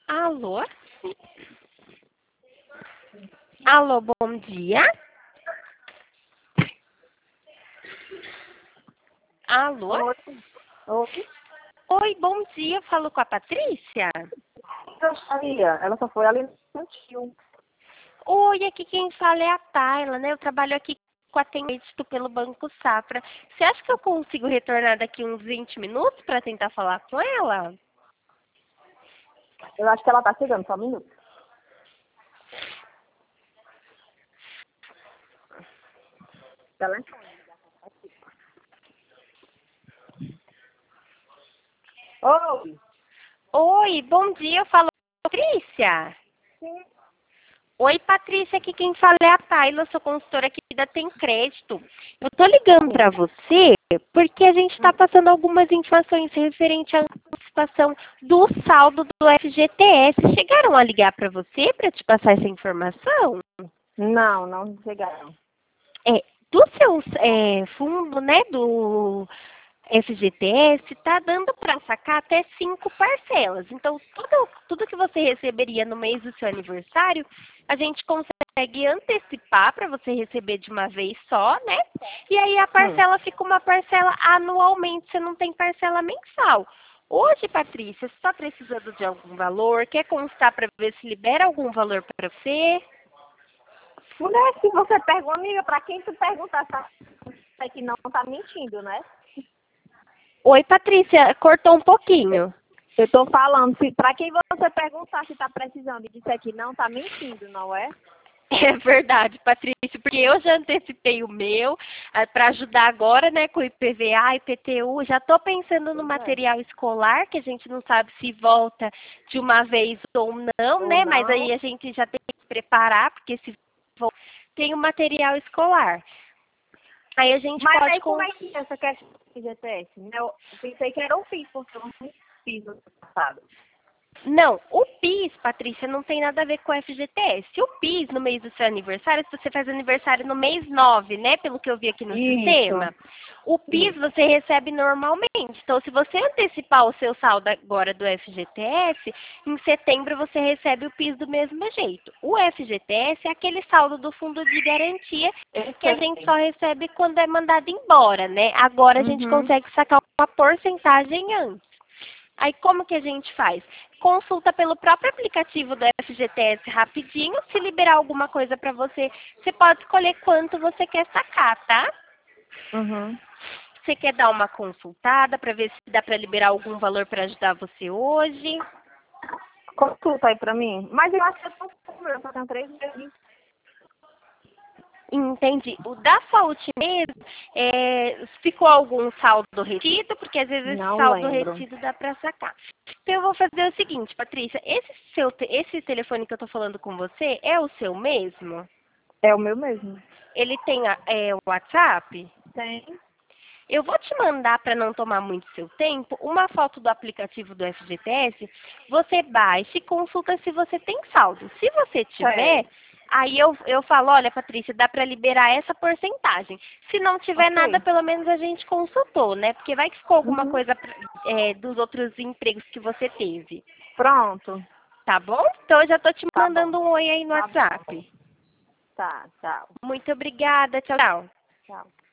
Alô? Alô, bom dia. Alô? Oi. Oi. Oi, bom dia. Falo com a Patrícia. Eu sabia. Ela só foi ali no infantil. Oi, aqui quem fala é a Tayla, né? Eu trabalho aqui com atendimento pelo Banco Safra. Você acha que eu consigo retornar daqui uns 20 minutos para tentar falar com ela? Eu acho que ela tá chegando, só um minuto. Telefone. Oi. Oi, bom dia. Eu falo com a Patrícia. Sim. Oi, Patrícia, aqui quem fala é a Tayla, eu sou consultora aqui da Tem Crédito. Eu tô ligando para você porque a gente está passando algumas informações referente à antecipação do saldo do FGTS. Chegaram a ligar para você para te passar essa informação? Não, não chegaram. Do seu fundo, né, do FGTS, está dando para sacar até 5 parcelas. Então, tudo que você receberia no mês do seu aniversário, a gente consegue antecipar para você receber de uma vez só, né? E aí a parcela fica uma parcela anualmente, você não tem parcela mensal. Hoje, Patrícia, você está precisando de algum valor? Quer constar para ver se libera algum valor para você? Mulher, se você pergunta, amiga, pra quem tu perguntar, é que não tá mentindo, né? Oi, Patrícia, cortou um pouquinho. Eu tô falando, se pra quem você perguntar se tá precisando e disser que não, tá mentindo, não é? É verdade, Patrícia, porque eu já antecipei o meu para ajudar agora, né, com o IPVA, IPTU. Já estou pensando no material escolar, que a gente não sabe se volta de uma vez ou não, Ou né? Mas não. aí a gente já tem que preparar, porque se volta, tem o material escolar. Aí a gente Mas pode aí como é que é essa questão do FGTS? Eu pensei que era o FIS, porque eu não fiz no passado. Não, o PIS, Patrícia, não tem nada a ver com o FGTS. O PIS, no mês do seu aniversário, se você faz aniversário no mês 9, né, pelo que eu vi aqui no Isso. sistema, o PIS você recebe normalmente. Então, se você antecipar o seu saldo agora do FGTS, em setembro você recebe o PIS do mesmo jeito. O FGTS é aquele saldo do fundo de garantia Eu que a gente sei. só recebe quando é mandado embora, né? Agora a gente Uhum. consegue sacar uma porcentagem antes. Aí como que a gente faz? Consulta pelo próprio aplicativo do FGTS rapidinho. Se liberar alguma coisa para você, você pode escolher quanto você quer sacar, tá? Uhum. Você quer dar uma consultada para ver se dá para liberar algum valor para ajudar você hoje? Consulta aí pra mim. Mas eu acho que eu tô com o meu, só tenho 3 meses. Entendi. O da Saúde mesmo, ficou algum saldo retido? Porque às vezes esse Não saldo lembro. retido dá para sacar. Então eu vou fazer o seguinte, Patrícia, esse telefone que eu estou falando com você é o seu mesmo? É o meu mesmo. Ele tem o WhatsApp? Tem. Eu vou te mandar, para não tomar muito seu tempo, uma foto do aplicativo do FGTS. Você baixa e consulta se você tem saldo. Se você tiver, Certo. aí eu falo, olha, Patrícia, dá para liberar essa porcentagem. Se não tiver nada, Ok. pelo menos a gente consultou, né? Porque vai que ficou alguma Uhum. coisa dos outros empregos que você teve. Pronto. Tá bom? Então eu já tô te Tá bom. mandando um oi aí no Tá bom. WhatsApp. Tá, tchau. Muito obrigada. Tchau, tchau. Tchau.